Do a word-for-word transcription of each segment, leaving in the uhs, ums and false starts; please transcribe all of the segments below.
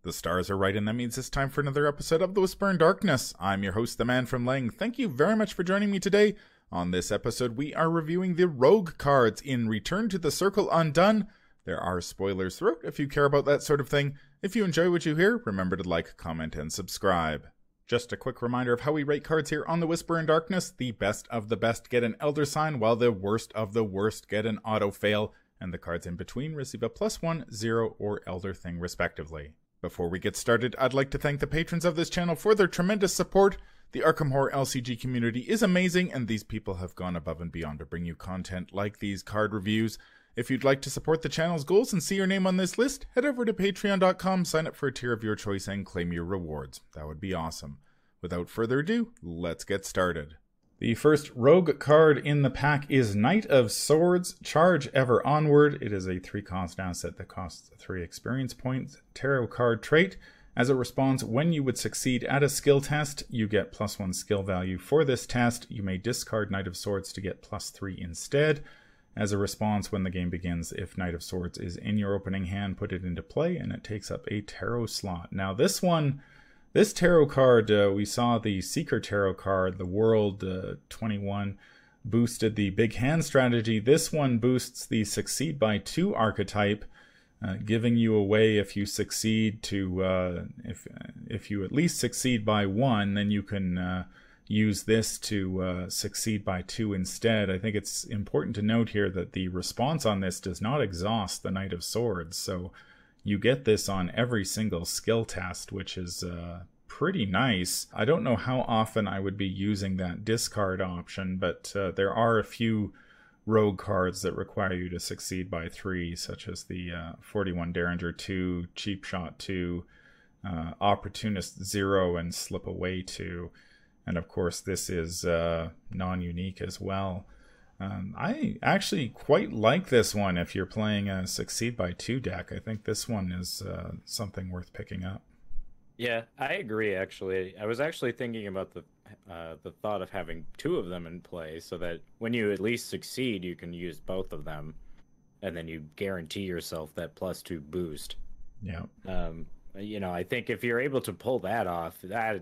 The stars are right, and that means it's time for another episode of The Whisper in Darkness. I'm your host, the Man from Leng. Thank you very much for joining me today. On this episode, we are reviewing the Rogue cards in Return to the Circle Undone. There are spoilers throughout if you care about that sort of thing. If you enjoy what you hear, remember to like, comment, and subscribe. Just a quick reminder of how we rate cards here on The Whisper in Darkness. The best of the best get an Elder Sign, while the worst of the worst get an Auto Fail, and the cards in between receive a plus one, zero, or Elder Thing respectively. Before we get started, I'd like to thank the patrons of this channel for their tremendous support. The Arkham Horror L C G community is amazing, and these people have gone above and beyond to bring you content like these card reviews. If you'd like to support the channel's goals and see your name on this list, head over to patreon dot com, sign up for a tier of your choice, and claim your rewards. That would be awesome. Without further ado, let's get started. The first Rogue card in the pack is Knight of Swords, Charge Ever Onward. It is a three cost asset that costs three experience points. Tarot card trait. As a response, when you would succeed at a skill test, you get plus one skill value for this test. You may discard Knight of Swords to get plus three instead. As a response, when the game begins, if Knight of Swords is in your opening hand, put it into play, and it takes up a tarot slot. Now this one... This tarot card, uh, we saw the Seeker tarot card, the World uh, twenty-one, boosted the big hand strategy. This one boosts the Succeed by two archetype, uh, giving you a way if you succeed to, uh, if, if you at least succeed by one, then you can uh, use this to uh, succeed by two instead. I think it's important to note here that the response on this does not exhaust the Knight of Swords, so you get this on every single skill test, which is uh, pretty nice. I don't know how often I would be using that discard option, but uh, there are a few rogue cards that require you to succeed by three, such as the uh, forty-one Derringer two, Cheap Shot two, uh, Opportunist zero, and Slip Away two. And of course, this is uh, non-unique as well. Um, I actually quite like this one if you're playing a Succeed by two deck. I think this one is uh, something worth picking up. Yeah, I agree, actually. I was actually thinking about the uh, the thought of having two of them in play so that when you at least succeed, you can use both of them, and then you guarantee yourself that plus two boost. Yeah. Um, you know, I think if you're able to pull that off, that...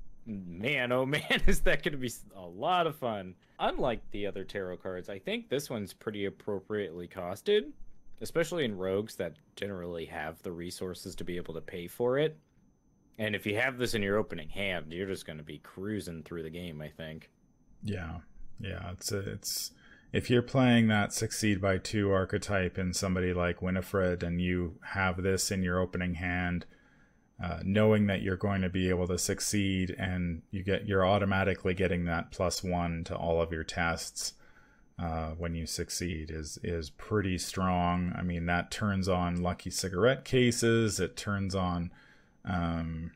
Man, oh man, is that going to be a lot of fun. Unlike the other tarot cards, I think this one's pretty appropriately costed, especially in rogues that generally have the resources to be able to pay for it. And if you have this in your opening hand, you're just going to be cruising through the game, I think. Yeah, yeah, it's a, it's if you're playing that Succeed by two archetype in somebody like Winifred and you have this in your opening hand, Uh, knowing that you're going to be able to succeed and you get you're automatically getting that plus one to all of your tests uh, when you succeed is is pretty strong. I mean, that turns on lucky cigarette cases. It turns on um,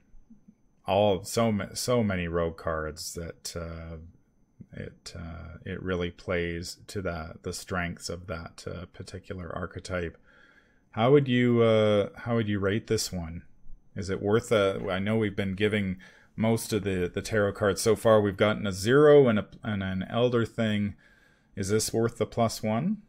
all so so many rogue cards that uh, it uh, it really plays to that the strengths of that uh, particular archetype. How would you uh, how would you rate this one? Is it worth a... I know we've been giving most of the, the tarot cards so far. We've gotten a zero and, a, and an Elder Thing. Is this worth the plus one?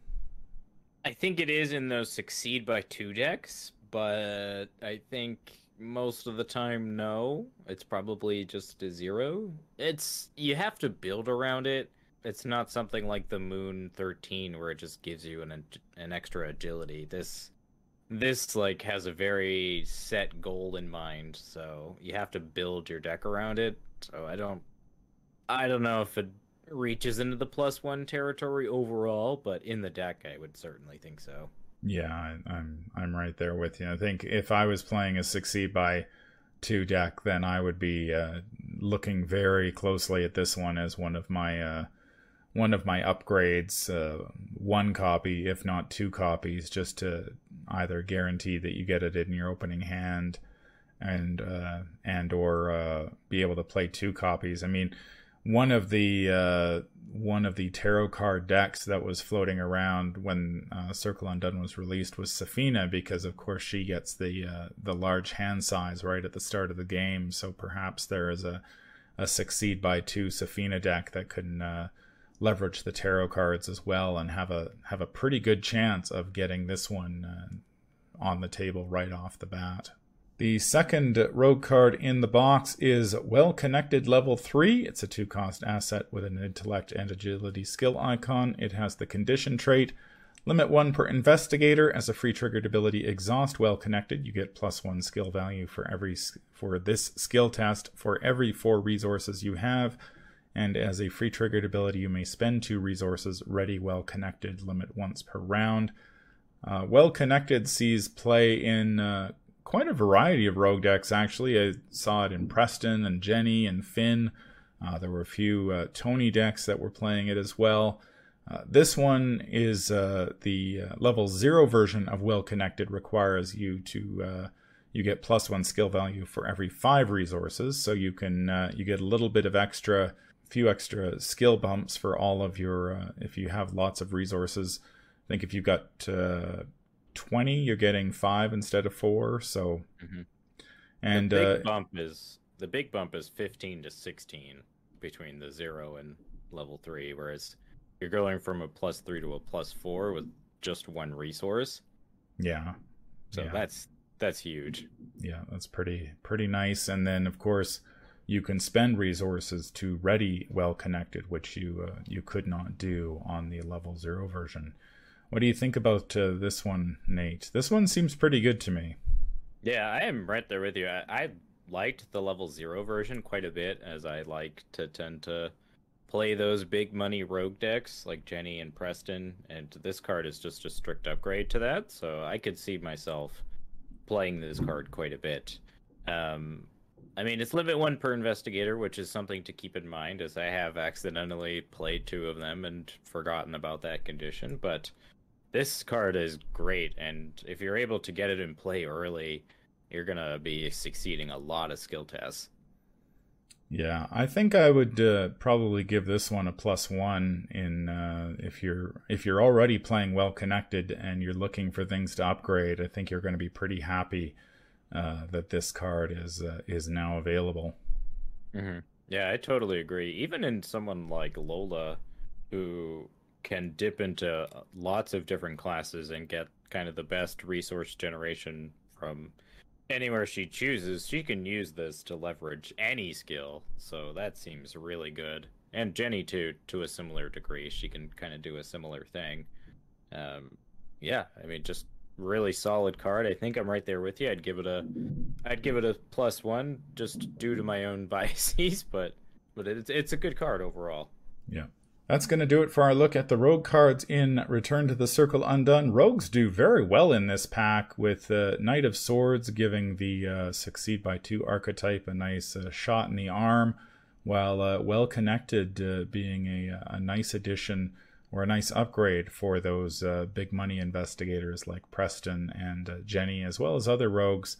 I think it is in those Succeed by two decks, but I think most of the time, no. It's probably just a zero. It's... You have to build around it. It's not something like the Moon thirteen where it just gives you an, an extra agility. This... This, like, has a very set goal in mind, so you have to build your deck around it. So I don't... I don't know if it reaches into the plus one territory overall, but in the deck, I would certainly think so. Yeah, I, I'm I'm right there with you. I think if I was playing a Succeed by two deck, then I would be uh, looking very closely at this one as one of my... Uh, one of my upgrades, uh, one copy, if not two copies, just to either guarantee that you get it in your opening hand and uh, and or uh, be able to play two copies. I mean, one of the uh, one of the tarot card decks that was floating around when uh, Circle Undone was released was Safina, because of course she gets the uh, the large hand size right at the start of the game. So perhaps there is a, a Succeed by two Safina deck that can uh, leverage the tarot cards as well and have a have a pretty good chance of getting this one uh, on the table right off the bat. The second rogue card in the box is Well Connected Level three. It's a two-cost asset with an intellect and agility skill icon. It has the condition trait. Limit one per investigator. As a free triggered ability, Exhaust Well Connected. You get plus one skill value for every for this skill test for every four resources you have. And as a free triggered ability, you may spend two resources. Ready Well Connected. Limit once per round. Uh, well Connected sees play in uh, quite a variety of rogue decks, actually. I saw it in Preston and Jenny and Finn. Uh, there were a few uh, Tony decks that were playing it as well. Uh, this one is uh, the uh, level zero version of Well Connected. Requires you to uh, you get plus one skill value for every five resources, so you can uh, you get a little bit of extra, few extra skill bumps for all of your uh, if you have lots of resources. I think if you've got uh, twenty, you're getting five instead of four. So, mm-hmm. and the big uh, bump is the big bump is fifteen to sixteen between the zero and level three, whereas you're going from a plus three to a plus four with just one resource. Yeah. So yeah. that's that's huge. Yeah, that's pretty pretty nice. And then of course you can spend resources to ready Well Connected, which you uh, you could not do on the level zero version. What do you think about uh, this one, Nate? This one seems pretty good to me. Yeah, I am right there with you. I, I liked the level zero version quite a bit, as I like to tend to play those big money rogue decks like Jenny and Preston, and this card is just a strict upgrade to that, so I could see myself playing this card quite a bit. Um, I mean, it's limit one per investigator, which is something to keep in mind, as I have accidentally played two of them and forgotten about that condition, but this card is great, and if you're able to get it in play early, you're going to be succeeding a lot of skill tests. Yeah, I think I would uh, probably give this one a plus one in uh, if you're if you're already playing Well Connected and you're looking for things to upgrade. I think you're going to be pretty happy uh, that this card is uh, is now available. Mm-hmm. Yeah, I totally agree. Even in someone like Lola, who can dip into lots of different classes and get kind of the best resource generation from anywhere she chooses, she can use this to leverage any skill, so that seems really good. And Jenny too, to a similar degree, she can kind of do a similar thing. Um, yeah, I mean, just really solid card. I think I'm right there with you. I'd give it a, I'd give it a plus one, just due to my own biases, but but it's it's a good card overall. Yeah. That's going to do it for our look at the rogue cards in Return to the Circle Undone. Rogues do very well in this pack, with uh, Knight of Swords giving the uh, Succeed by two archetype a nice uh, shot in the arm, while uh, Well Connected uh, being a, a nice addition or a nice upgrade for those uh, big money investigators like Preston and uh, Jenny, as well as other rogues,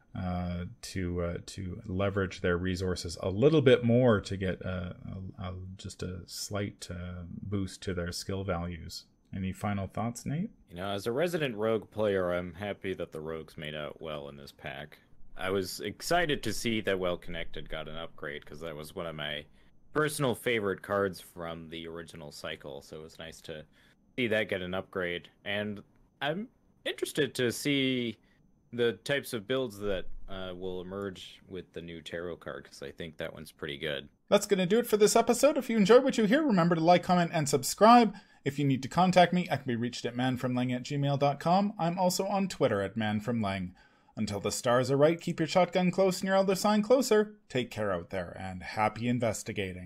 uh, to uh, to leverage their resources a little bit more to get a, a, a, just a slight uh, boost to their skill values. Any final thoughts, Nate? You know, as a resident rogue player, I'm happy that the rogues made out well in this pack. I was excited to see that Well Connected got an upgrade, because that was one of my personal favorite cards from the original cycle, so it was nice to see that get an upgrade. And I'm interested to see the types of builds that uh, will emerge with the new tarot card, because I think that one's pretty good. That's going to do it for this episode. If you enjoyed what you hear, remember to like, comment, and subscribe. If you need to contact me, I can be reached at manfromlang at gmail dot com. I'm also on Twitter at manfromlang. Until the stars are right, keep your shotgun close and your elder sign closer. Take care out there, and happy investigating.